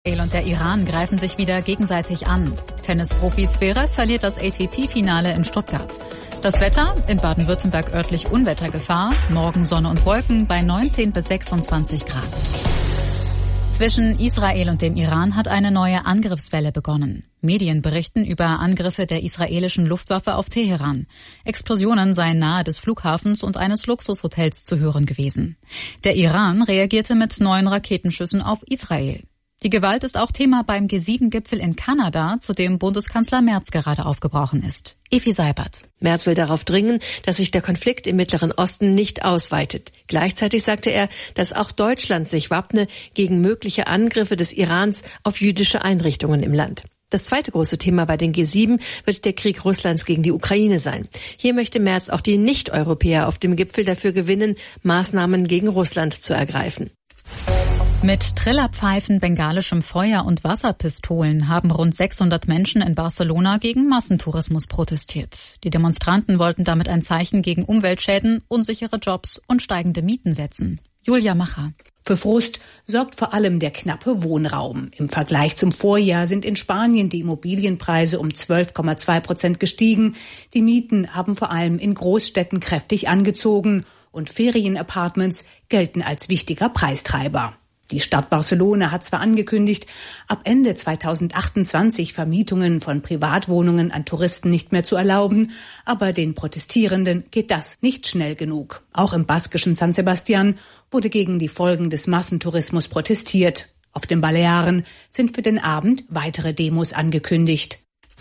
Israel und der Iran greifen sich wieder gegenseitig an. Tennisprofi Zverev verliert das ATP-Finale in Stuttgart. Das Wetter, in Baden-Württemberg örtlich Unwettergefahr, morgen Sonne und Wolken bei 19 bis 26 Grad. Zwischen Israel und dem Iran hat eine neue Angriffswelle begonnen. Medien berichten über Angriffe der israelischen Luftwaffe auf Teheran. Explosionen seien nahe des Flughafens und eines Luxushotels zu hören gewesen. Der Iran reagierte mit neuen Raketenschüssen auf Israel. Die Gewalt ist auch Thema beim G7-Gipfel in Kanada, zu dem Bundeskanzler Merz gerade aufgebrochen ist. Evi Seibert. Merz will darauf dringen, dass sich der Konflikt im Mittleren Osten nicht ausweitet. Gleichzeitig sagte er, dass auch Deutschland sich wappne gegen mögliche Angriffe des Irans auf jüdische Einrichtungen im Land. Das zweite große Thema bei den G7 wird der Krieg Russlands gegen die Ukraine sein. Hier möchte Merz auch die Nicht-Europäer auf dem Gipfel dafür gewinnen, Maßnahmen gegen Russland zu ergreifen. Mit Trillerpfeifen, bengalischem Feuer und Wasserpistolen haben rund 600 Menschen in Barcelona gegen Massentourismus protestiert. Die Demonstranten wollten damit ein Zeichen gegen Umweltschäden, unsichere Jobs und steigende Mieten setzen. Julia Macher. Für Frust sorgt vor allem der knappe Wohnraum. Im Vergleich zum Vorjahr sind in Spanien die Immobilienpreise um 12,2% gestiegen. Die Mieten haben vor allem in Großstädten kräftig angezogen und Ferienapartments gelten als wichtiger Preistreiber. Die Stadt Barcelona hat zwar angekündigt, ab Ende 2028 Vermietungen von Privatwohnungen an Touristen nicht mehr zu erlauben, aber den Protestierenden geht das nicht schnell genug. Auch im baskischen San Sebastian wurde gegen die Folgen des Massentourismus protestiert. Auf den Balearen sind für den Abend weitere Demos angekündigt.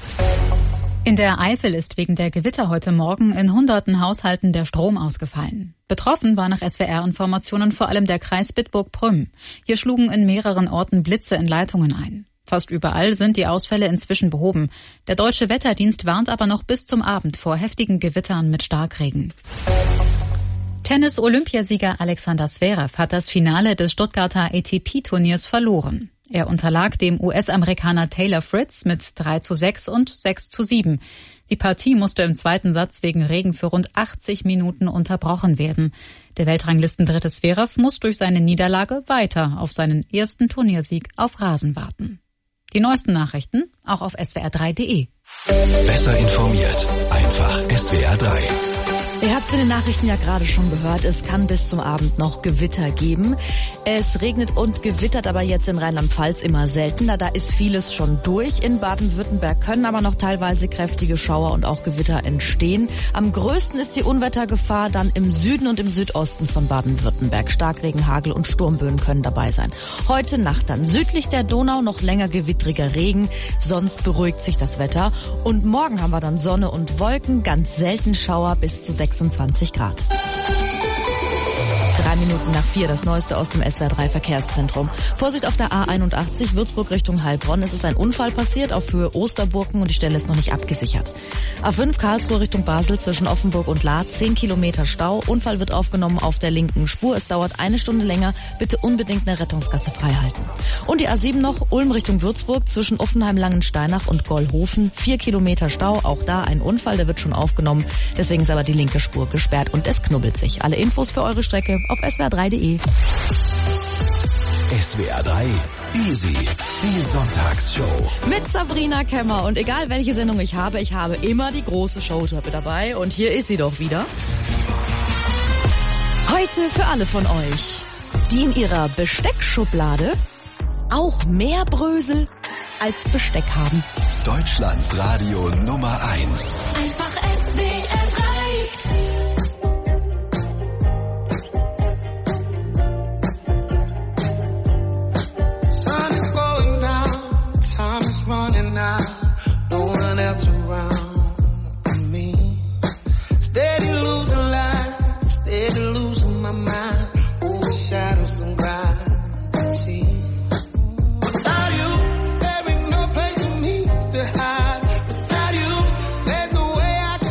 In der Eifel ist wegen der Gewitter heute Morgen in hunderten Haushalten der Strom ausgefallen. Betroffen war nach SWR-Informationen vor allem der Kreis Bitburg-Prüm. Hier schlugen in mehreren Orten Blitze in Leitungen ein. Fast überall sind die Ausfälle inzwischen behoben. Der Deutsche Wetterdienst warnt aber noch bis zum Abend vor heftigen Gewittern mit Starkregen. Tennis-Olympiasieger Alexander Zverev hat das Finale des Stuttgarter ATP-Turniers verloren. Er unterlag dem US-Amerikaner Taylor Fritz mit 3:6 und 6:7. Die Partie musste im zweiten Satz wegen Regen für rund 80 Minuten unterbrochen werden. Der Weltranglistendritte Zverev muss durch seine Niederlage weiter auf seinen ersten Turniersieg auf Rasen warten. Die neuesten Nachrichten auch auf swr3.de. Besser informiert, einfach SWR3. Ihr habt es in den Nachrichten ja gerade schon gehört, es kann bis zum Abend noch Gewitter geben. Es regnet und gewittert aber jetzt in Rheinland-Pfalz immer seltener. Da ist vieles schon durch. In Baden-Württemberg können aber noch teilweise kräftige Schauer und auch Gewitter entstehen. Am größten ist die Unwettergefahr dann im Süden und im Südosten von Baden-Württemberg. Starkregen, Hagel und Sturmböen können dabei sein. Heute Nacht dann südlich der Donau noch länger gewittriger Regen. Sonst beruhigt sich das Wetter. Und morgen haben wir dann Sonne und Wolken, ganz selten Schauer bis zu 26 Grad. 3 Minuten nach 4, das Neueste aus dem SWR3 Verkehrszentrum. Vorsicht auf der A81 Würzburg Richtung Heilbronn. Es ist ein Unfall passiert auf Höhe Osterburken und die Stelle ist noch nicht abgesichert. A5 Karlsruhe Richtung Basel zwischen Offenburg und Lahr, 10 Kilometer Stau. Unfall wird aufgenommen auf der linken Spur. Es dauert 1 Stunde länger. Bitte unbedingt eine Rettungsgasse freihalten. Und die A7 noch, Ulm Richtung Würzburg zwischen Offenheim-Langensteinach und Gollhofen. 4 Kilometer Stau. Auch da ein Unfall, der wird schon aufgenommen. Deswegen ist aber die linke Spur gesperrt und es knubbelt sich. Alle Infos für eure Strecke auf swr3.de. SWR3 Easy, die Sonntagsshow. Mit Sabrina Kemmer. Und egal welche Sendung ich habe immer die große Showtreppe dabei. Und hier ist sie doch wieder. Heute für alle von euch, die in ihrer Besteckschublade auch mehr Brösel als Besteck haben. Deutschlands Radio Nummer 1. Einfach SWR3. Running out, no one else around me. Steady losing light, steady losing my mind. Overshadow some gravity. Without you, there ain't no place for me to hide. Without you, there's no way I can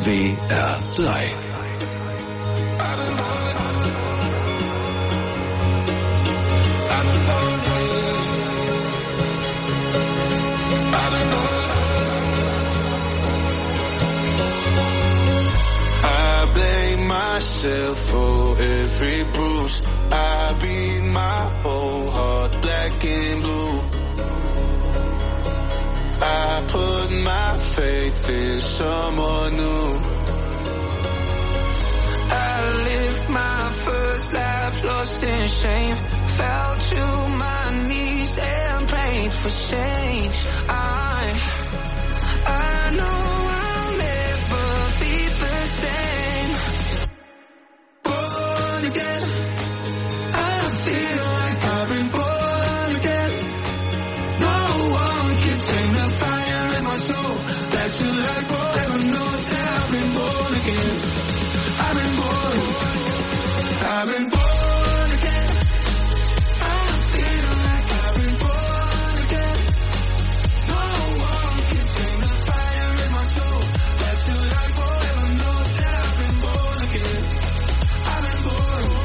SWR 3. Myself for every bruise. I beat my whole heart black and blue. I put my faith in someone new. I lived my first life lost in shame. Fell to my knees and prayed for change. I know I'll never be the same. Again, I feel like I've been born again. No one can tame the fire in my soul. That's your life forever knows that I've been born again. I've been born again. I feel like I've been born again. No one can tame the fire in my soul. That's your life forever knows that I've been born again. I've been born.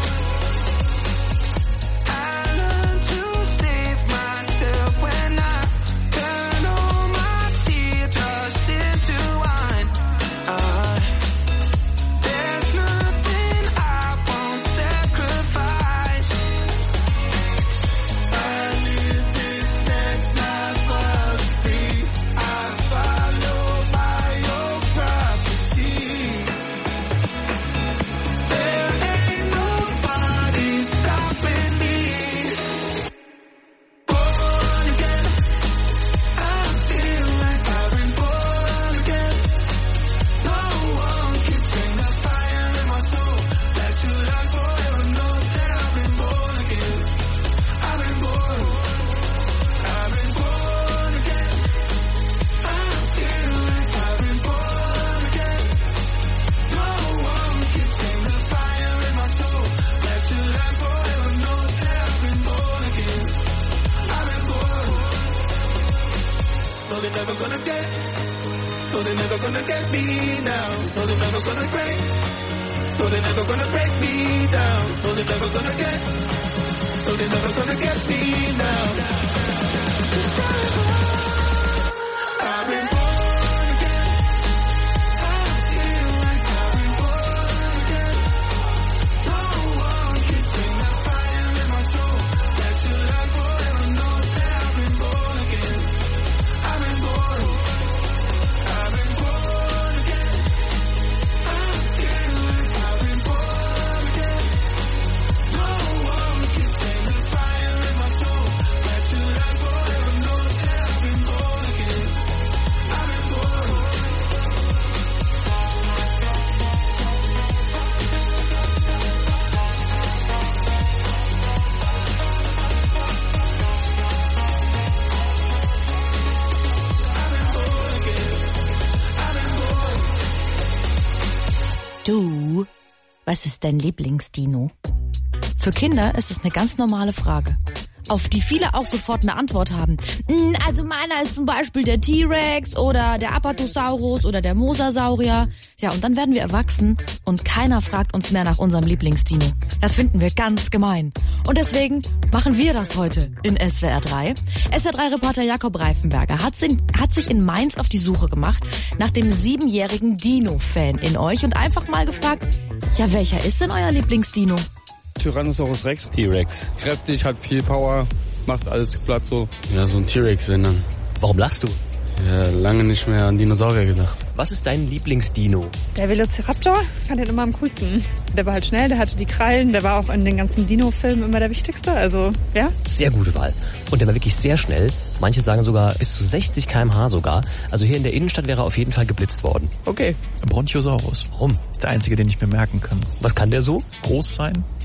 Du, was ist dein Lieblingsdino? Für Kinder ist es eine ganz normale Frage, auf die viele auch sofort eine Antwort haben. Also meiner ist zum Beispiel der T-Rex oder der Apatosaurus oder der Mosasaurier. Ja, und dann werden wir erwachsen und keiner fragt uns mehr nach unserem Lieblingsdino. Das finden wir ganz gemein. Und deswegen machen wir das heute in SWR 3. SWR 3-Reporter Jakob Reifenberger hat sich in Mainz auf die Suche gemacht nach dem 7-jährigen Dino-Fan in euch und einfach mal gefragt, ja, welcher ist denn euer Lieblingsdino? Tyrannosaurus Rex. T-Rex. Kräftig, hat viel Power, macht alles platt so. Ja, so ein T-Rex, wenn dann. Warum lachst du? Ja, lange nicht mehr an Dinosaurier gedacht. Was ist dein Lieblingsdino? Der Velociraptor, fand den immer am coolsten. Der war halt schnell, der hatte die Krallen, der war auch in den ganzen Dino-Filmen immer der wichtigste, also ja. Sehr gute Wahl. Und der war wirklich sehr schnell. Manche sagen sogar bis zu 60 km/h sogar. Also hier in der Innenstadt wäre er auf jeden Fall geblitzt worden. Okay, Bronchiosaurus. Warum? Ist der einzige, den ich mir merken kann. Was kann der so? Groß sein,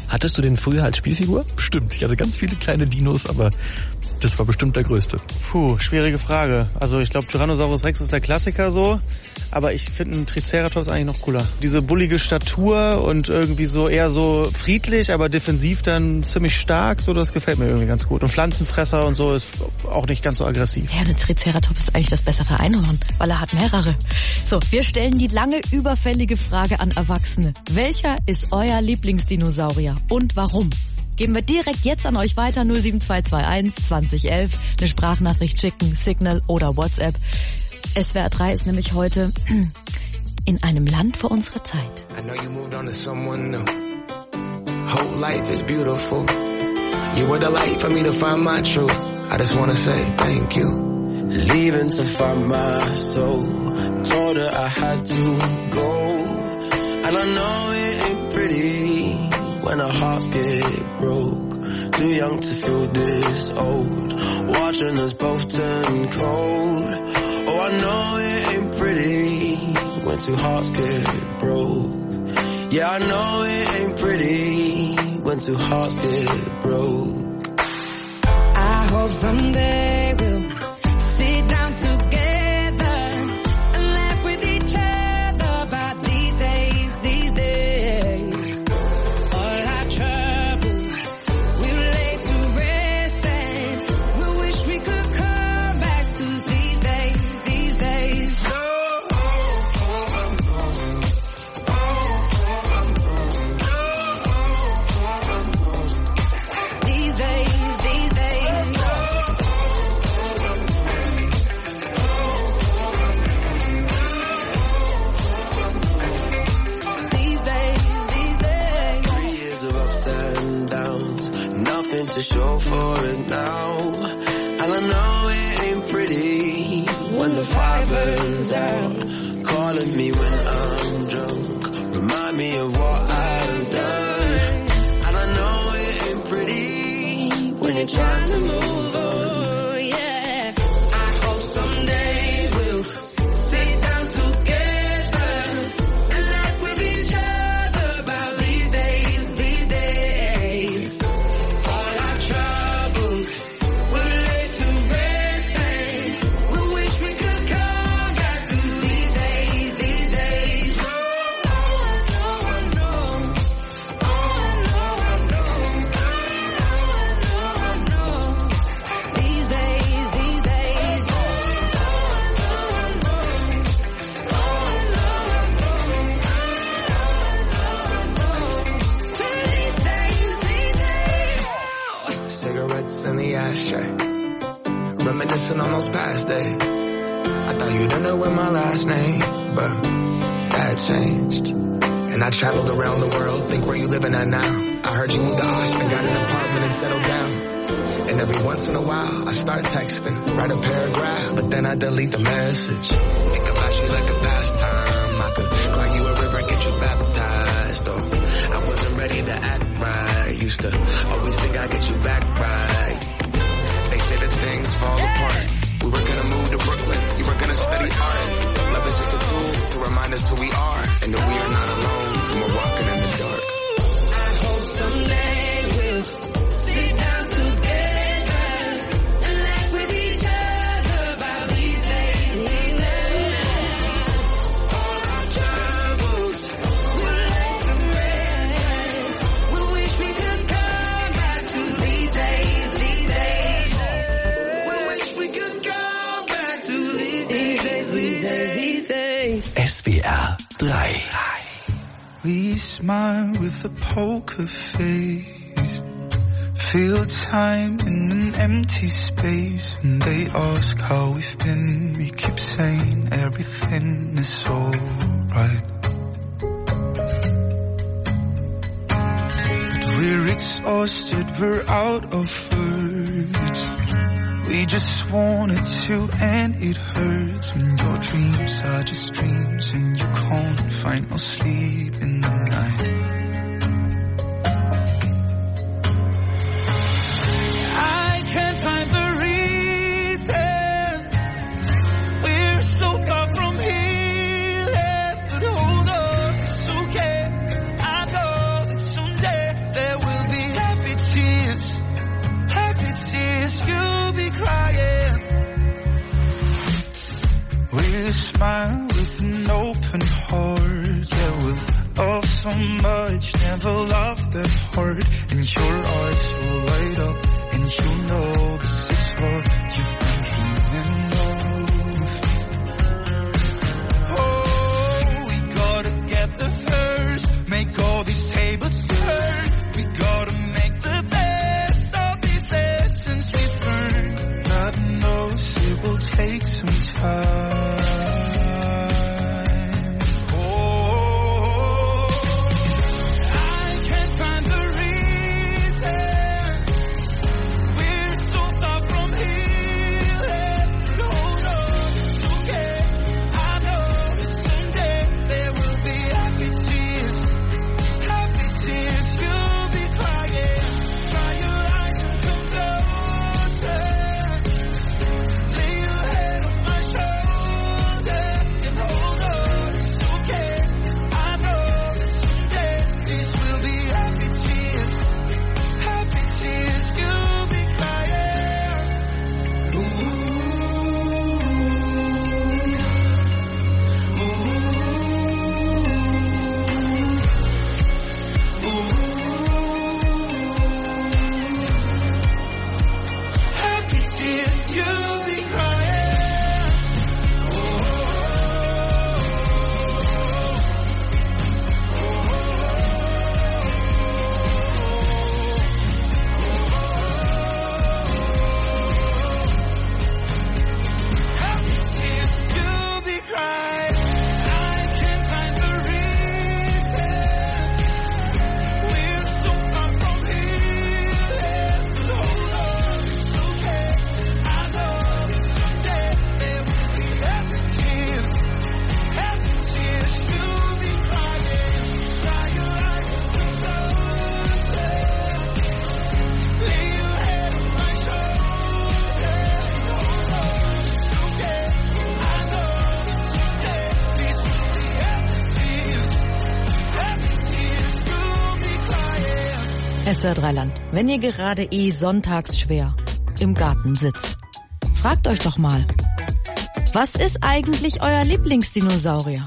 Hattest du den früher als Spielfigur? Stimmt, ich hatte ganz viele kleine Dinos, aber das war bestimmt der größte. Puh, schwierige Frage. Also ich glaube, Tyrannosaurus Rex ist der Klassiker so, aber ich finde einen Triceratops eigentlich noch cooler. Diese bullige Statur und irgendwie so eher so friedlich, aber defensiv dann ziemlich stark, so das gefällt mir irgendwie ganz gut. Und Pflanzenfresser und so ist auch nicht ganz so aggressiv. Ja, der Triceratops ist eigentlich das bessere Einhorn, weil er hat mehrere. So, wir stellen die lange überfällige Frage an Erwachsene. Welcher ist euer Lieblingsdinosaurier und warum? Geben wir direkt jetzt an euch weiter, 07221 2011, eine Sprachnachricht schicken, Signal oder WhatsApp. SWR 3 ist nämlich heute in einem Land vor unserer Zeit. I know you moved on to someone new. Whole life is beautiful. You were the light for me to find my truth. I just wanna say thank you. Leaving to find my soul. Told her I had to go. And I know it ain't pretty when our hearts get broke. Too young to feel this old. Watching us both turn cold. Oh, I know it ain't pretty when two hearts get broke. Yeah, I know it ain't pretty when two hearts get broke. I hope someday we'll sit down together and laugh with each other about these days, these days. All our troubles we'll lay to rest and we wish we could come back to these days, these days. These days, these days. These days, these days. 3 years of ups and downs, nothing to show for it now. And I know it ain't pretty when the fire burns out. Calling me when I'm drunk, remind me of what I've done. And I know it ain't pretty when you're trying to move on. Yeah, I hope someday we'll sit down together and laugh with each other about these days, these days. All our troubles we'll lay to rest and we wish we could come back to these days, these days. These days, these days. Cigarettes in the ashtray, reminiscing on those past days. I thought you didn't know my last name, but that changed. And I traveled around the world, think where you living at now. I heard you moved to Austin, got an apartment and settled down. And every once in a while, I start texting, write a paragraph, but then I delete the message. Think about you like a pastime. I could cry you a river, get you baptized. Or I wasn't ready to act right. Used to always think I'd get you back right. They say that things fall apart. We were gonna move to Brooklyn, we were gonna study art. Love is just a tool to remind us who we are, and that we are not alone when we're walking in the dark. I hope someday we'll sit down together and laugh with each other about these days, these days. All our troubles we'll lay to rest. We wish we could come back to these days, these days. We wish we could come back to these days, these days, these days. SWR 3. We smile with a poker face, feel time in an empty space. When they ask how we've been, we keep saying everything is alright. But we're exhausted, we're out of words. We just wanted to, and it hurts when your dreams are just dreams and you can't find no sleep in the night. I can't find the reason we're so far from healing, but hold on, it's okay. I know that someday there will tears, you'll be crying. We'll smile with an open heart. Yeah, we'll love so much, never loved that hard. And your eyes will light up, and you'll know this is what you've been dreaming of. Oh, we gotta get the first, make all these tables turn. We gotta make the best of these lessons we've learned. God knows it will take some time. SWR 3 Land, wenn ihr gerade sonntags schwer im Garten sitzt, fragt euch doch mal, was ist eigentlich euer Lieblingsdinosaurier?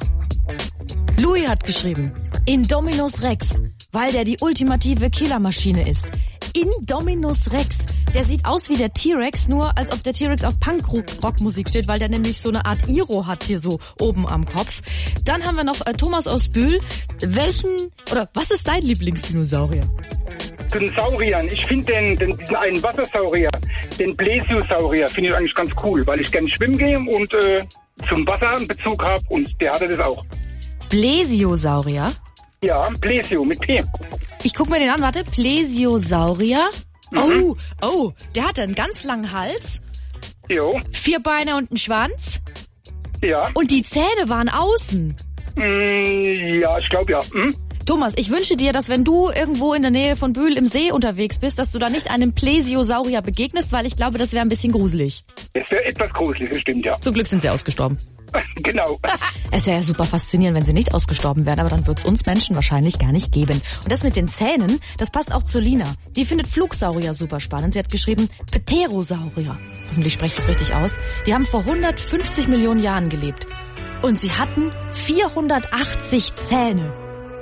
Louis hat geschrieben, Indominus Rex, weil der die ultimative Killermaschine ist. Indominus Rex, der sieht aus wie der T-Rex, nur als ob der T-Rex auf Punk-Rockmusik steht, weil der nämlich so eine Art Iro hat hier so oben am Kopf. Dann haben wir noch Thomas aus Bühl. Was ist dein Lieblingsdinosaurier? Zu den Sauriern. Ich finde diesen einen Wassersaurier, den Plesiosaurier, finde ich eigentlich ganz cool, weil ich gerne schwimmen gehe und zum Wasser einen Bezug habe und der hatte das auch. Plesiosaurier? Ja, Plesio mit P. Ich guck mir den an, warte. Plesiosaurier. Mhm. Oh, der hatte einen ganz langen Hals. Jo. 4 Beine und einen Schwanz. Ja. Und die Zähne waren außen. Ja, ich glaube ja. Hm? Thomas, ich wünsche dir, dass wenn du irgendwo in der Nähe von Bühl im See unterwegs bist, dass du da nicht einem Plesiosaurier begegnest, weil ich glaube, das wäre ein bisschen gruselig. Das wäre etwas gruselig, das stimmt, ja. Zum Glück sind sie ausgestorben. Genau. Es wäre ja super faszinierend, wenn sie nicht ausgestorben wären, aber dann wird es uns Menschen wahrscheinlich gar nicht geben. Und das mit den Zähnen, das passt auch zu Lina. Die findet Flugsaurier super spannend. Sie hat geschrieben, Pterosaurier. Hoffentlich spreche ich das richtig aus. Die haben vor 150 Millionen Jahren gelebt. Und sie hatten 480 Zähne.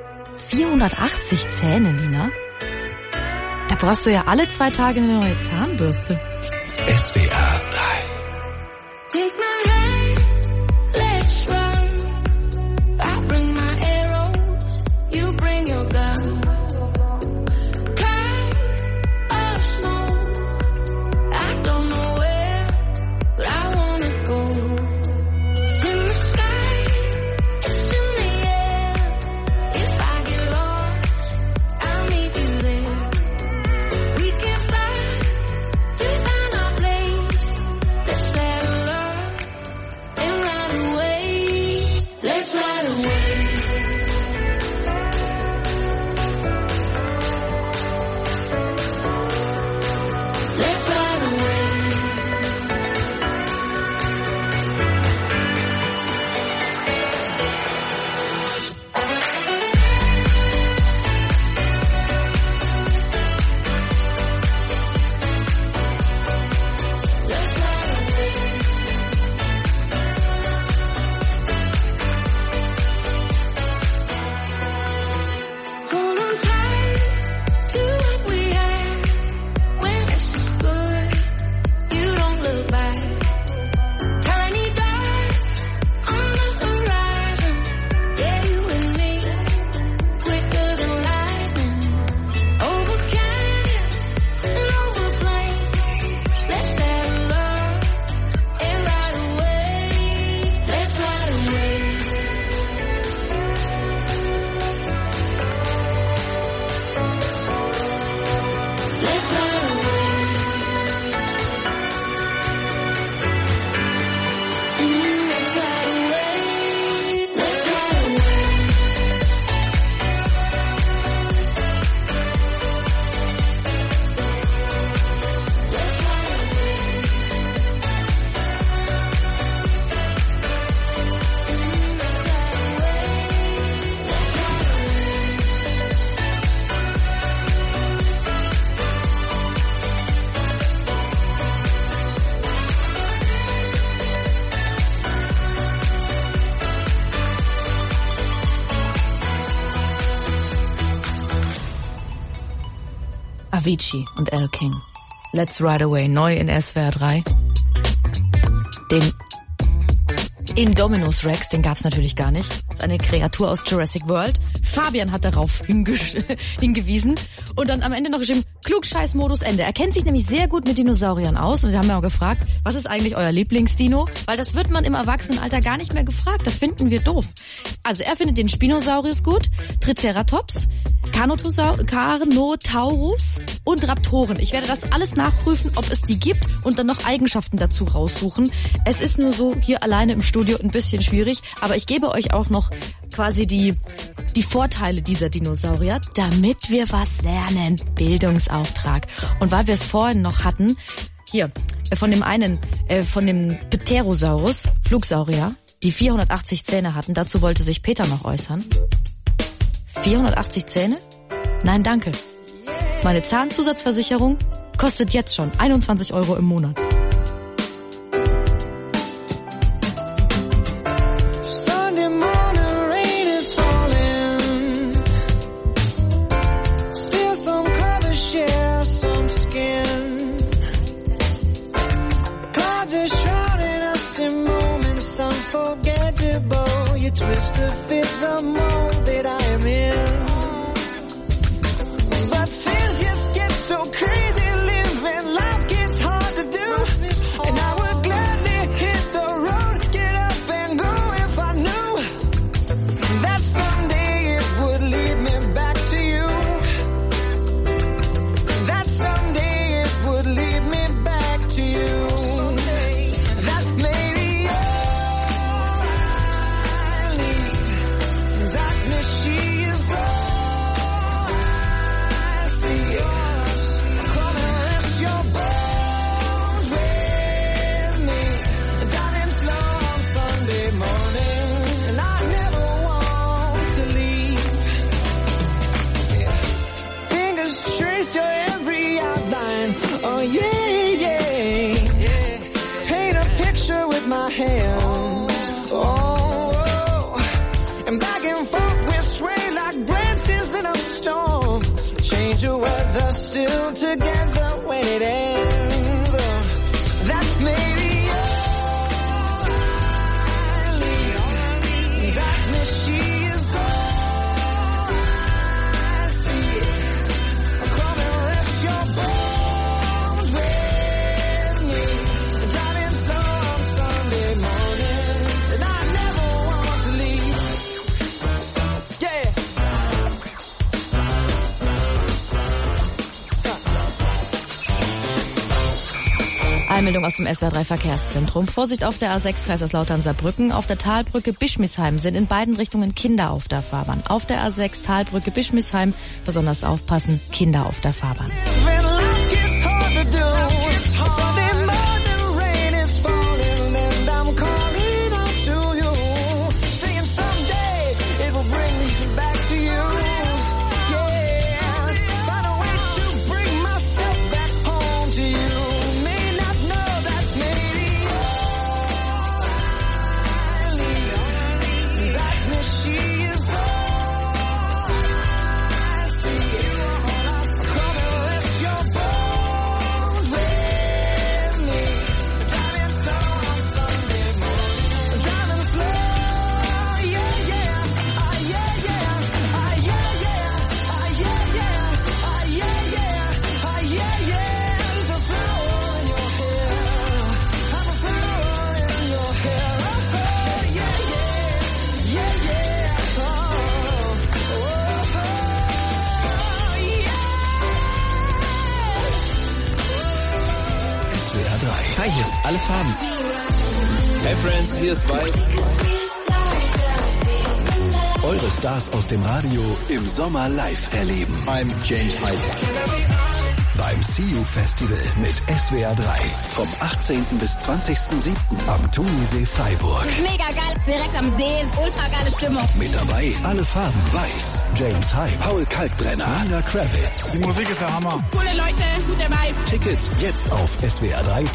480 Zähne, Lina? Da brauchst du ja alle 2 Tage eine neue Zahnbürste. SWR 3. Take my hand, let's run. I bring my arrows, you bring your gun. Climb or snow, I don't know where, but I wanna go. It's in the sky, it's in the air. If I get lost, I'll meet you there. We can slide to find our place. Let's settle up Avicii und Elle King. Let's Ride Away, neu in SWR 3. Den Indominus Rex, den gab's natürlich gar nicht. Das ist eine Kreatur aus Jurassic World. Fabian hat darauf hingewiesen und dann am Ende noch geschrieben, Klugscheiß-Modus Ende. Er kennt sich nämlich sehr gut mit Dinosauriern aus und wir haben ja auch gefragt, was ist eigentlich euer Lieblingsdino? Weil das wird man im Erwachsenenalter gar nicht mehr gefragt. Das finden wir doof. Also er findet den Spinosaurus gut, Triceratops, Carnotaurus und Raptoren. Ich werde das alles nachprüfen, ob es die gibt und dann noch Eigenschaften dazu raussuchen. Es ist nur so hier alleine im Studio ein bisschen schwierig, aber ich gebe euch auch noch quasi die Vorteile dieser Dinosaurier, damit wir was lernen. Bildungsauftrag. Und weil wir es vorhin noch hatten, hier, von dem Pterosaurus, Flugsaurier, die 480 Zähne hatten, dazu wollte sich Peter noch äußern. 480 Zähne? Nein, danke. Meine Zahnzusatzversicherung kostet jetzt schon 21 € im Monat. Twist to fit the mold that I am in. But things just get so crazy, living life gets hard to do. And I would gladly hit the road, get up and go if I knew that someday it would lead me back to you. That someday it would lead me back to you. That maybe she is all I see. Come and rest your bones with me. Driving slow on Sunday morning, and I never want to leave. Fingers trace your every outline. Oh yeah, yeah. Paint a picture with my hands. Oh, and back and forth we sway like branches in a storm. Change your weather, still together when it ends. That may be all I need. Darkness, she is all I see. Come and rest your bones with me. Driving slow on Sunday morning, and I never want to leave. Eilmeldung aus dem SWR 3 Verkehrszentrum. Vorsicht auf der A6 Kaiserslautern-Saarbrücken. Auf der Talbrücke Bischmisheim sind in beiden Richtungen Kinder auf der Fahrbahn. Auf der A6 Talbrücke Bischmisheim besonders aufpassen, Kinder auf der Fahrbahn. Hi, hier ist alle Farben. Hey Friends, hier ist Weiß. Eure Stars aus dem Radio im Sommer live erleben. I'm James Hyde. Beim See You Festival mit SWR 3 vom 18. bis 20.07. am Thunisee Freiburg. Mega geil, direkt am See, ultra geile Stimmung. Mit dabei alle Farben Weiß, James Hyde, Paul Kalkbrenner, Nina Kravitz. Die Musik ist der Hammer. Coole Leute, gute Vibes. Tickets jetzt auf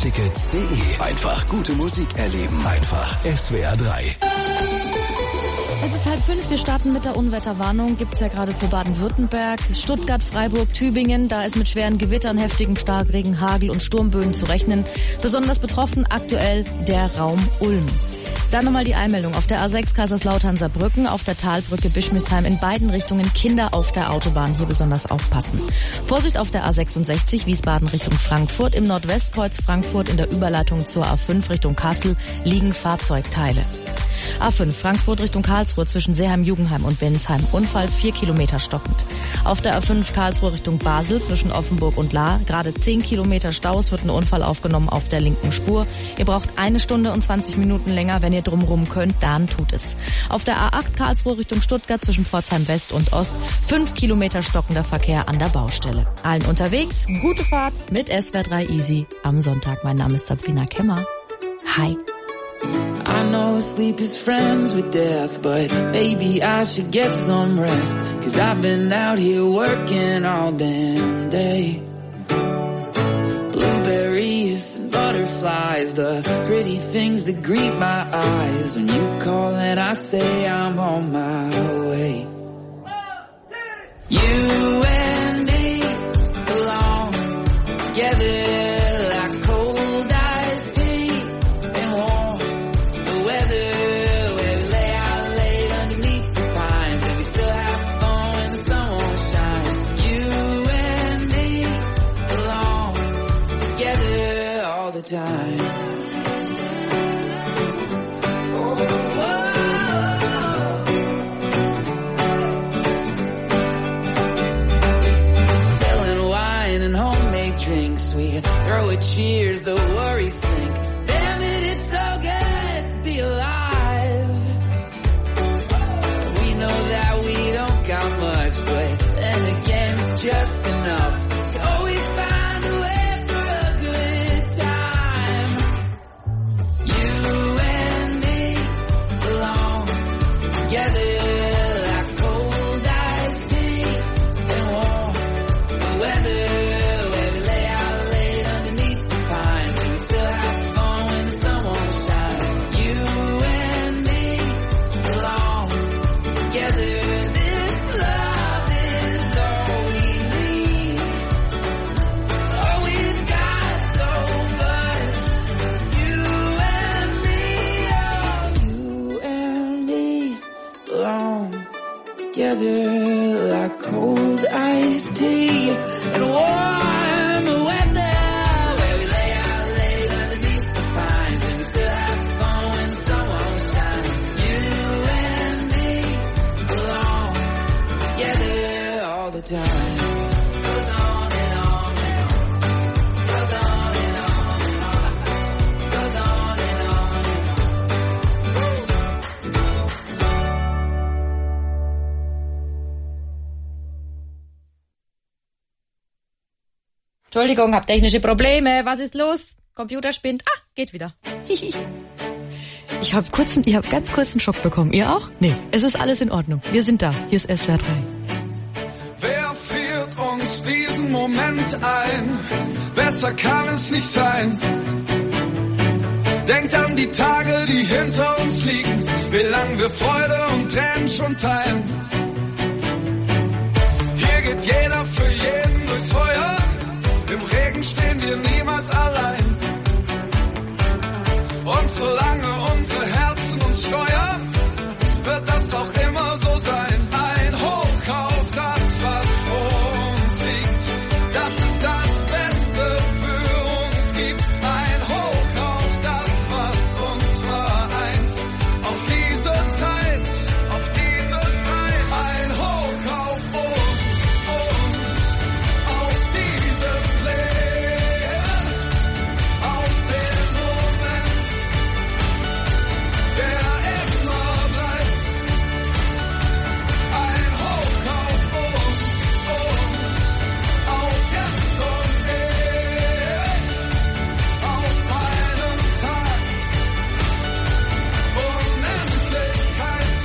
swr3tickets.de. Einfach gute Musik erleben. Einfach SWR 3. Es ist 4:30, wir starten mit der Unwetterwarnung. Gibt's ja gerade für Baden-Württemberg, Stuttgart, Freiburg, Tübingen. Da ist mit schweren Gewittern, heftigem Starkregen, Hagel und Sturmböen zu rechnen. Besonders betroffen aktuell der Raum Ulm. Dann nochmal die Einmeldung auf der A6 Kaiserslautern-Saarbrücken, auf der Talbrücke Bischmisheim in beiden Richtungen Kinder auf der Autobahn, hier besonders aufpassen. Vorsicht auf der A66 Wiesbaden Richtung Frankfurt, im Nordwestkreuz Frankfurt in der Überleitung zur A5 Richtung Kassel liegen Fahrzeugteile. A5 Frankfurt Richtung Karlsruhe zwischen Seeheim-Jugendheim und Bensheim. Unfall 4 Kilometer stockend. Auf der A5 Karlsruhe Richtung Basel zwischen Offenburg und Lahr. Gerade 10 Kilometer Staus, wird ein Unfall aufgenommen auf der linken Spur. Ihr braucht 1 Stunde und 20 Minuten länger. Wenn ihr drumherum könnt, dann tut es. Auf der A8 Karlsruhe Richtung Stuttgart zwischen Pforzheim West und Ost. 5 Kilometer stockender Verkehr an der Baustelle. Allen unterwegs, gute Fahrt mit SWR 3 Easy am Sonntag. Mein Name ist Sabrina Kemmer. Hi. I know sleep is friends with death, but maybe I should get some rest, 'cause I've been out here working all damn day. Blueberries and butterflies, the pretty things that greet my eyes. When you call and I say I'm on my way. You and me belong together. Time. Spilling wine and homemade drinks, we throw a cheers, the worries sink. Damn it, it's so good to be alive. We know that we don't got much, but then again it's just enough to always find a way. Together like cold iced tea and warm weather, where we lay out late underneath the pines and we still have fun when the sun won't shine. You and me belong together all the time. Goes on and on and on. Goes on and on and on. Goes on and on and on. Entschuldigung, hab technische Probleme. Was ist los? Computer spinnt. Ah, geht wieder. Ich habe ganz kurz einen Schock bekommen. Ihr auch? Nee, es ist alles in Ordnung. Wir sind da. Hier ist SWR 3. Wer führt uns diesen Moment ein? Besser kann es nicht sein. Denkt an die Tage, die hinter uns liegen, wie lang wir Freude und Tränen schon teilen. Hier geht jeder für jeden durchs Feuer. Im Regen stehen wir niemals allein. Und solange unsere Herzen uns steuern, wird das auch immer so sein. Ein Hoch auf das, was vor uns liegt. Das ist das Beste für uns gibt. Ein Hoch auf das, was uns vereint. Auf diese Zeit, auf diese Zeit. Ein Hoch auf uns, auf dieses Leben, auf den Moment, der immer bleibt. Ein Hoch auf uns, auf jetzt und auf einen Tag, Unendlichkeit.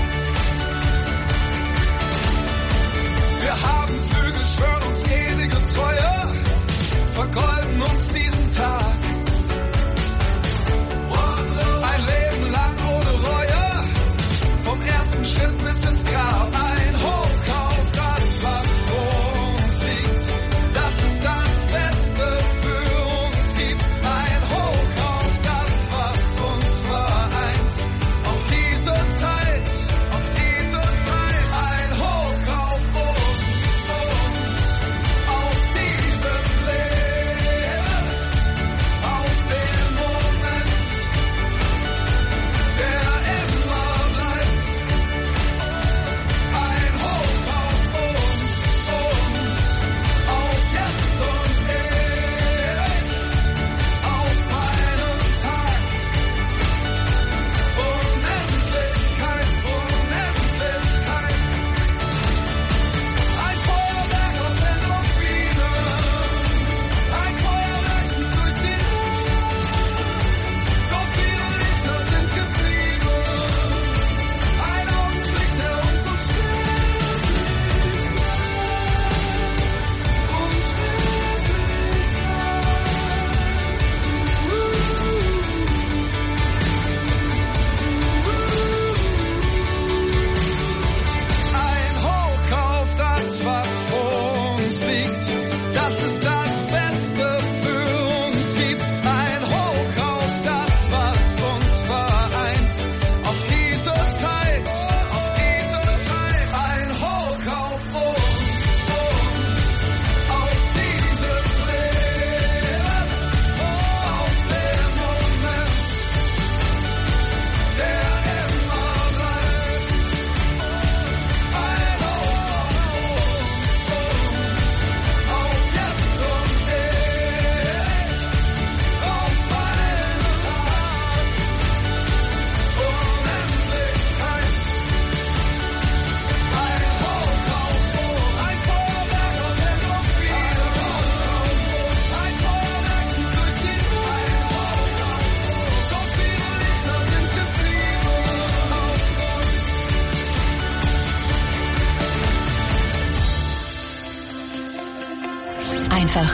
Wir haben Flügel, schwören uns ewige Treue, vergolden uns diesen Tag. Ein Leben lang ohne Reue, vom ersten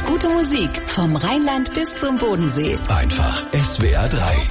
Einfach gute Musik. Vom Rheinland bis zum Bodensee. Einfach SWR 3.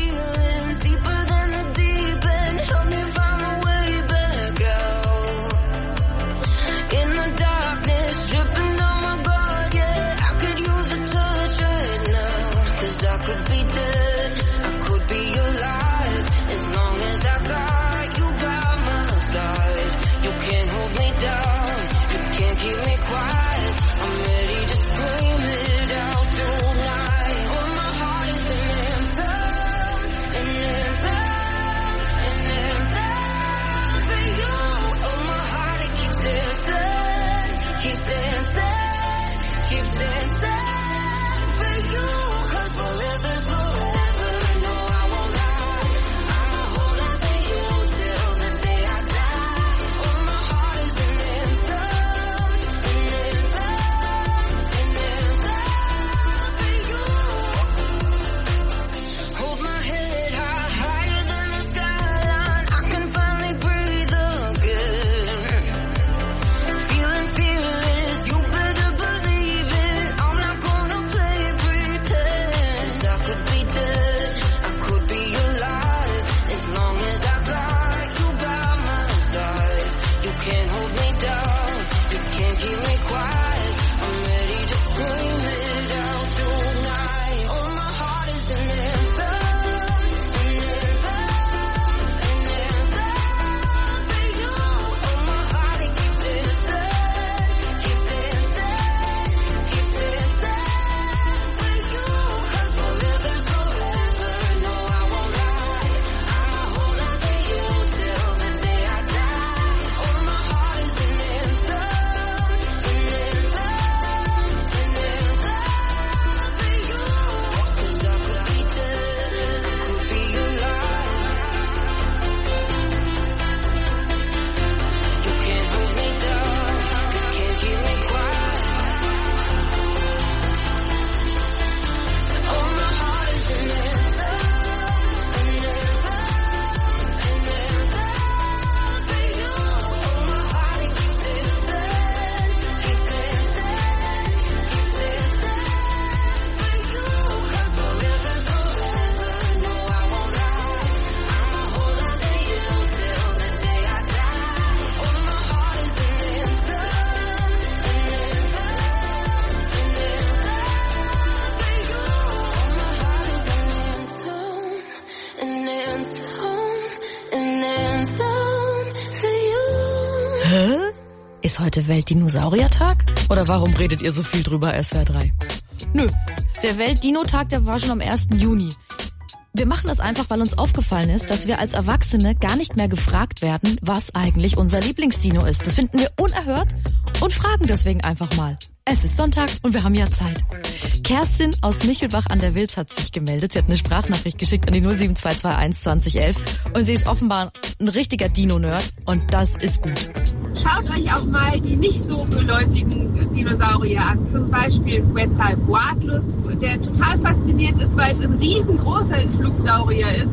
Ist heute Weltdinosauriertag? Oder warum redet ihr so viel drüber, SWR 3? Nö, der Weltdino-Tag, der war schon am 1. Juni. Wir machen das einfach, weil uns aufgefallen ist, dass wir als Erwachsene gar nicht mehr gefragt werden, was eigentlich unser Lieblingsdino ist. Das finden wir unerhört und fragen deswegen einfach mal. Es ist Sonntag und wir haben ja Zeit. Kerstin aus Michelbach an der Wilz hat sich gemeldet. Sie hat eine Sprachnachricht geschickt an die 07221 2011 und sie ist offenbar ein richtiger Dino-Nerd und das ist gut. Schaut euch auch mal die nicht so geläufigen Dinosaurier an. Zum Beispiel Quetzalcoatlus, der total fasziniert ist, weil es ein riesengroßer Flugsaurier ist.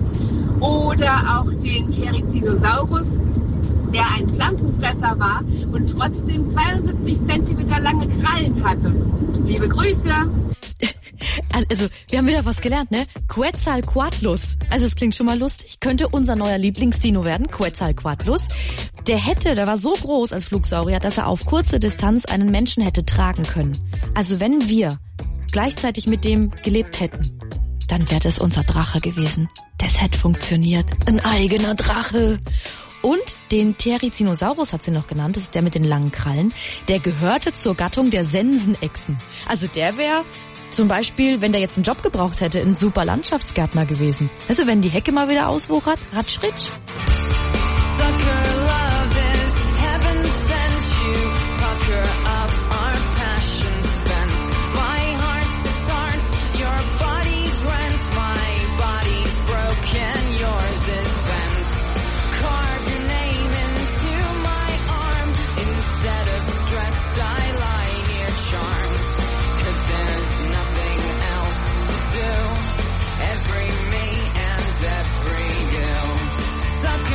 Oder auch den Therizinosaurus, der ein Pflanzenfresser war und trotzdem 72 Zentimeter lange Krallen hatte. Liebe Grüße! Also, wir haben wieder was gelernt, ne? Quetzalcoatlus. Also, es klingt schon mal lustig. Könnte unser neuer Lieblingsdino werden, Quetzalcoatlus. Der war so groß als Flugsaurier, dass er auf kurze Distanz einen Menschen hätte tragen können. Also, wenn wir gleichzeitig mit dem gelebt hätten, dann wäre das unser Drache gewesen. Das hätte funktioniert. Ein eigener Drache. Und den Therizinosaurus hat sie noch genannt, das ist der mit den langen Krallen. Der gehörte zur Gattung der Sensenechsen. Also der wäre zum Beispiel, wenn der jetzt einen Job gebraucht hätte, ein super Landschaftsgärtner gewesen. Also wenn die Hecke mal wieder auswuchert, ratsch, ritsch. Sucker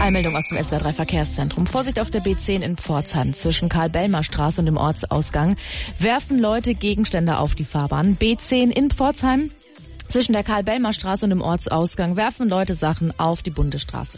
Eilmeldung aus dem SWR3 Verkehrszentrum. Vorsicht auf der B10 in Pforzheim. Zwischen Karl-Bellmer-Straße und dem Ortsausgang werfen Leute Gegenstände auf die Fahrbahn. B10 in Pforzheim. Zwischen der Karl-Bellmer-Straße und dem Ortsausgang werfen Leute Sachen auf die Bundesstraße.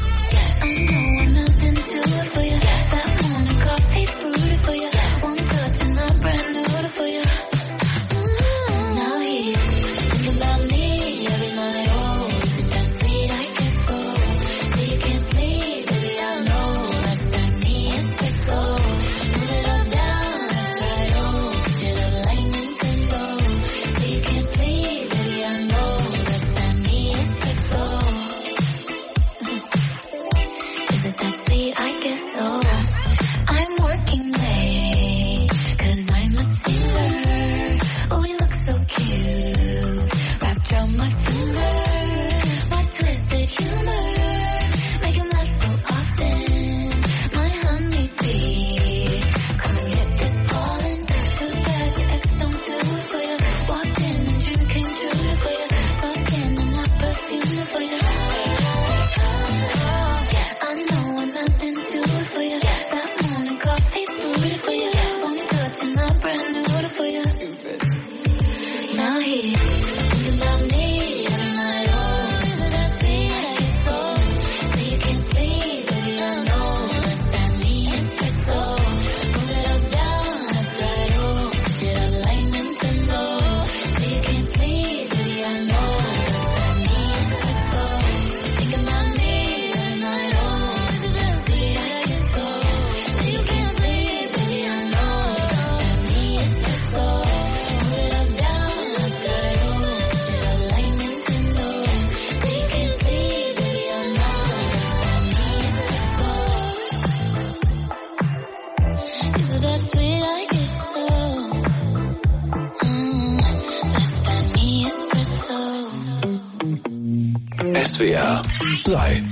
SWR 3.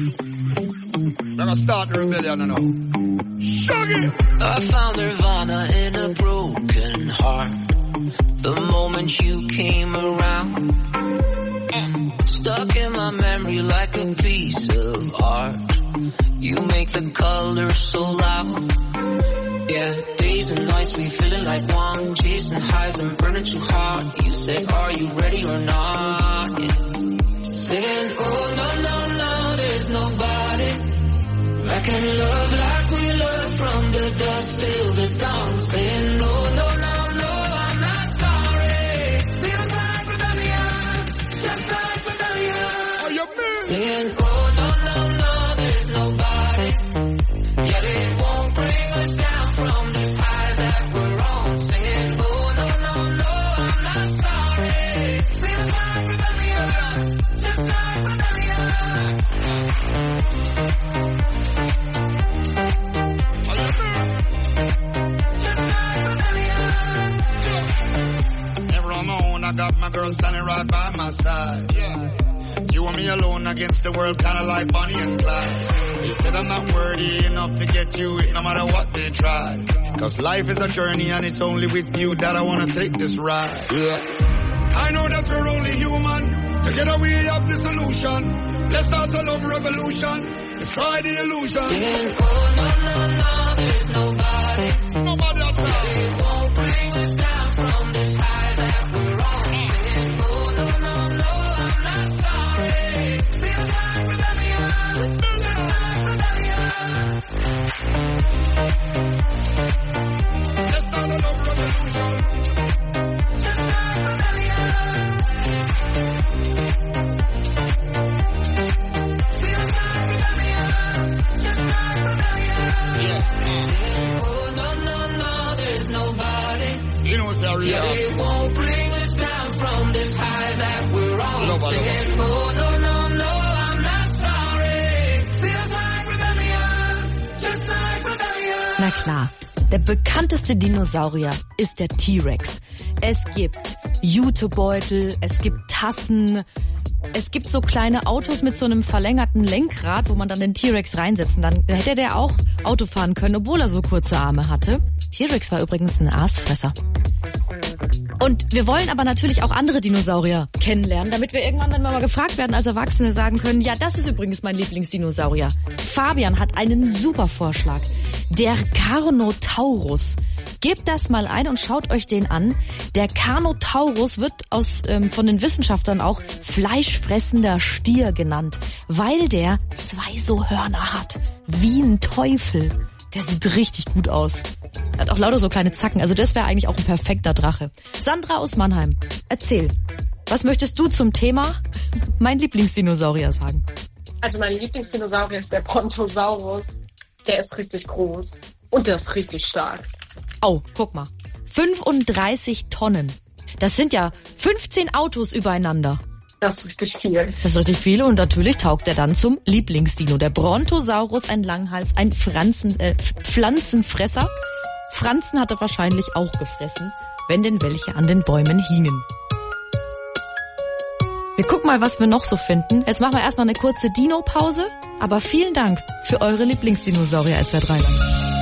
Gonna start the rebellion now. Shaggy! I found Nirvana in a broken heart. The moment you came around, stuck in my memory like a piece of art. You make the colors so loud. Yeah, days and nights we feeling like one, chasing highs and burning too hard. You say, are you ready or not? Yeah. Saying, oh no, no, no, there's nobody I can love like we love from the dusk till the dawn. Saying, no, no, no, no, I'm not sorry. Feels like rebellion, just like rebellion. Saying, oh no, no, no, there's nobody. Yeah, they won't bring us down from this high that we're on. Singing, oh no, no, no, I'm not sorry. Feels like rebellion, just like rebellion. I got my girl standing right by my side. Yeah. You and me alone against the world, kinda like Bonnie and Clyde. They said I'm not worthy enough to get you it, no matter what they try. Cause life is a journey and it's only with you that I wanna take this ride. Yeah. I know that we're only human. Together we have the solution. Let's start a love revolution. Let's try the illusion. Saying, oh no, no, no, there's nobody. Nobody at all. They won't bring us down from this high that we're on. Saying, oh no, no, no, I'm not sorry. Feels like rebellion, just like rebellion. Let's start a love revolution. Just like rebellion. Feels like rebellion, just like rebellion. Yeah. Oh no, no, no, there's nobody. You know, sorry, yeah, they won't bring us down from this high that we're on. Nobody. Singing, oh no, no, no, I'm not sorry. Feels like rebellion, just like rebellion. Na klar, der bekannteste Dinosaurier ist der T-Rex. Es gibt Jutebeutel, es gibt Tassen, es gibt so kleine Autos mit so einem verlängerten Lenkrad, wo man dann den T-Rex reinsetzen. Dann hätte der auch Auto fahren können, obwohl er so kurze Arme hatte. T-Rex war übrigens ein Aasfresser. Und wir wollen aber natürlich auch andere Dinosaurier kennenlernen, damit wir irgendwann, wenn wir mal gefragt werden, als Erwachsene sagen können, ja, das ist übrigens mein Lieblingsdinosaurier. Fabian hat einen super Vorschlag. Der Carnotaurus. Gebt das mal ein und schaut euch den an. Der Carnotaurus wird von den Wissenschaftlern auch fleischfressender Stier genannt, weil der 2 so Hörner hat. Wie ein Teufel. Der sieht richtig gut aus. Er hat auch lauter so kleine Zacken. Also das wäre eigentlich auch ein perfekter Drache. Sandra aus Mannheim, erzähl. Was möchtest du zum Thema mein Lieblingsdinosaurier sagen? Also mein Lieblingsdinosaurier ist der Brontosaurus. Der ist richtig groß und der ist richtig stark. Oh, guck mal. 35 Tonnen. Das sind ja 15 Autos übereinander. Das ist richtig viel. Das ist richtig viel und natürlich taugt er dann zum Lieblingsdino. Der Brontosaurus, ein Langhals, ein Pflanzenfresser. Pflanzen hat er wahrscheinlich auch gefressen, wenn denn welche an den Bäumen hingen. Wir gucken mal, was wir noch so finden. Jetzt machen wir erstmal eine kurze Dino-Pause. Aber vielen Dank für eure Lieblingsdinosaurier, SWR 3 Land.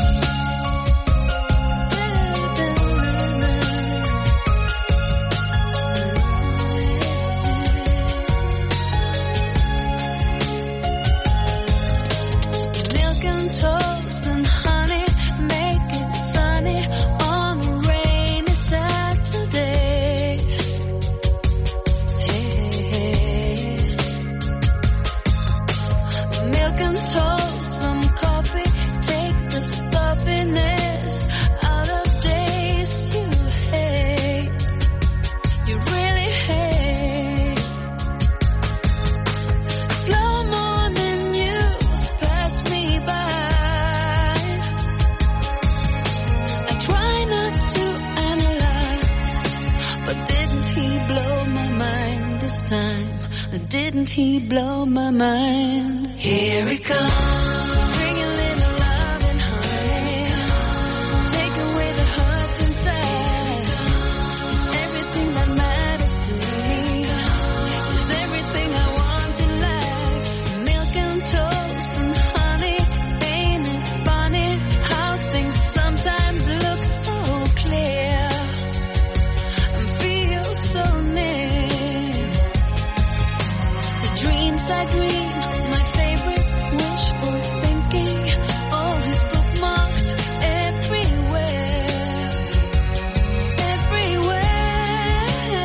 Didn't he blow my mind? Here it comes. Bring a little love and honey. Take away the hurt inside. It's everything that matters to me. It's everything I want in life. Milk and toast and honey. Ain't it funny how things sometimes look so clear and feel so near? I dream, my favorite wishful thinking, always bookmarked everywhere, everywhere.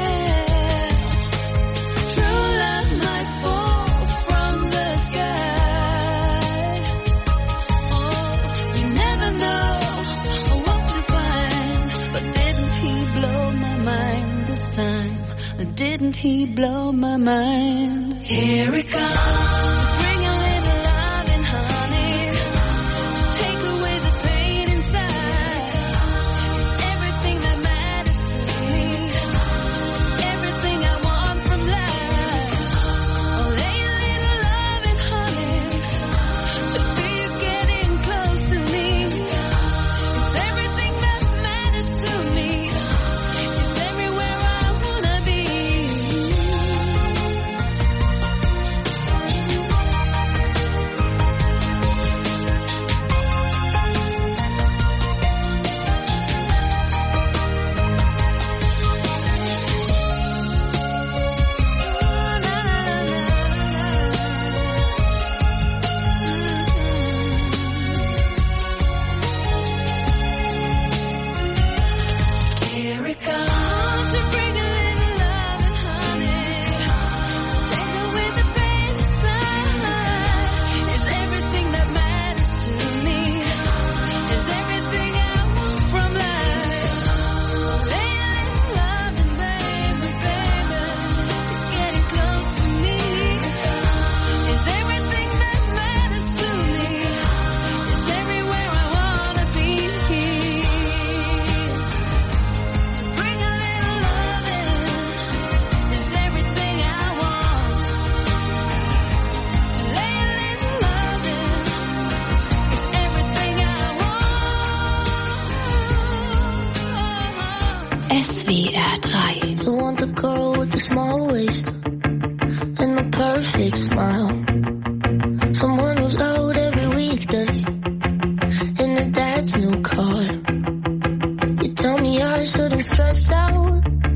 True love might fall from the sky. Oh, you never know what to find. But didn't he blow my mind this time? Didn't he blow my mind? Here it comes. Bring a little love and honey. Take away the pain inside. It's everything that matters to me. Everything I want from life. Oh, lay a little love and honey to feel getting close to me. It's everything that matters to me. It's everywhere I wanna be. Here it comes to bring a little love and honey. Take away the pain inside. It's everything that matters to me. It's everything I want from life. Lay a little love and baby, baby, getting close to me. It's everything that matters to me. It's everywhere I wanna be. Bring a little love in. It's everything I want. To lay a little love in. It's everything I want. SWR 3. You want the girl with the small waist and the perfect smile. Someone who's out every weekday in her dad's new car. You tell me I shouldn't stress out,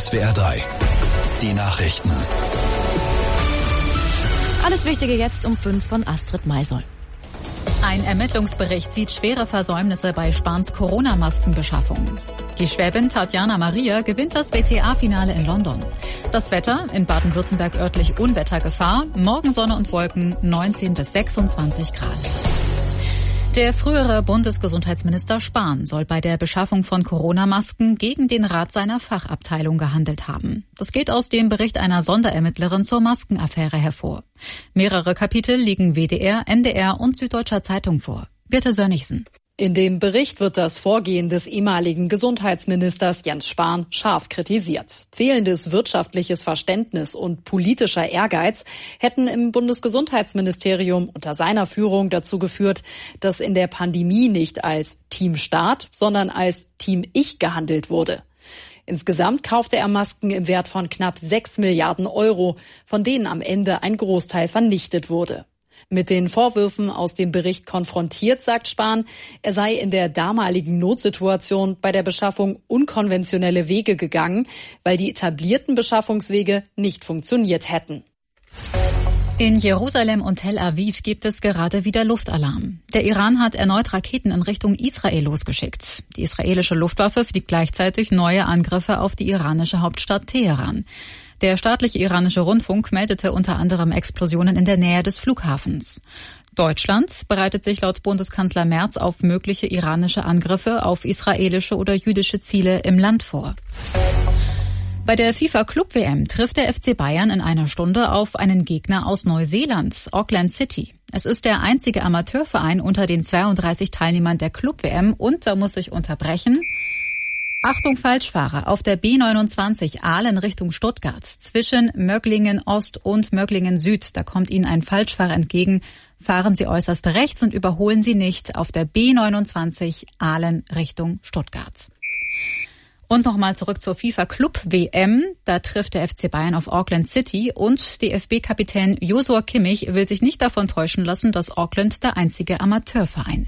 SWR 3. Die Nachrichten. Alles Wichtige jetzt um 5 von Astrid Maisoll. Ein Ermittlungsbericht sieht schwere Versäumnisse bei Spahns Corona-Maskenbeschaffung. Die Schwäbin Tatjana Maria gewinnt das WTA-Finale in London. Das Wetter, in Baden-Württemberg örtlich Unwettergefahr, morgen Sonne und Wolken, 19 bis 26 Grad. Der frühere Bundesgesundheitsminister Spahn soll bei der Beschaffung von Corona-Masken gegen den Rat seiner Fachabteilung gehandelt haben. Das geht aus dem Bericht einer Sonderermittlerin zur Maskenaffäre hervor. Mehrere Kapitel liegen WDR, NDR und Süddeutscher Zeitung vor. Birte Sönnigsen. In dem Bericht wird das Vorgehen des ehemaligen Gesundheitsministers Jens Spahn scharf kritisiert. Fehlendes wirtschaftliches Verständnis und politischer Ehrgeiz hätten im Bundesgesundheitsministerium unter seiner Führung dazu geführt, dass in der Pandemie nicht als Team Staat, sondern als Team Ich gehandelt wurde. Insgesamt kaufte er Masken im Wert von knapp 6 Milliarden Euro, von denen am Ende ein Großteil vernichtet wurde. Mit den Vorwürfen aus dem Bericht konfrontiert, sagt Spahn, er sei in der damaligen Notsituation bei der Beschaffung unkonventionelle Wege gegangen, weil die etablierten Beschaffungswege nicht funktioniert hätten. In Jerusalem und Tel Aviv gibt es gerade wieder Luftalarm. Der Iran hat erneut Raketen in Richtung Israel losgeschickt. Die israelische Luftwaffe fliegt gleichzeitig neue Angriffe auf die iranische Hauptstadt Teheran. Der staatliche iranische Rundfunk meldete unter anderem Explosionen in der Nähe des Flughafens. Deutschland bereitet sich laut Bundeskanzler Merz auf mögliche iranische Angriffe auf israelische oder jüdische Ziele im Land vor. Bei der FIFA-Club-WM trifft der FC Bayern in einer Stunde auf einen Gegner aus Neuseeland, Auckland City. Es ist der einzige Amateurverein unter den 32 Teilnehmern der Club-WM und da muss ich unterbrechen. Achtung Falschfahrer, auf der B29 Aalen Richtung Stuttgart zwischen Möglingen Ost und Möglingen Süd, da kommt Ihnen ein Falschfahrer entgegen. Fahren Sie äußerst rechts und überholen Sie nicht auf der B29 Aalen Richtung Stuttgart. Und nochmal zurück zur FIFA-Club-WM. Da trifft der FC Bayern auf Auckland City und DFB-Kapitän Joshua Kimmich will sich nicht davon täuschen lassen, dass Auckland der einzige Amateurverein ist.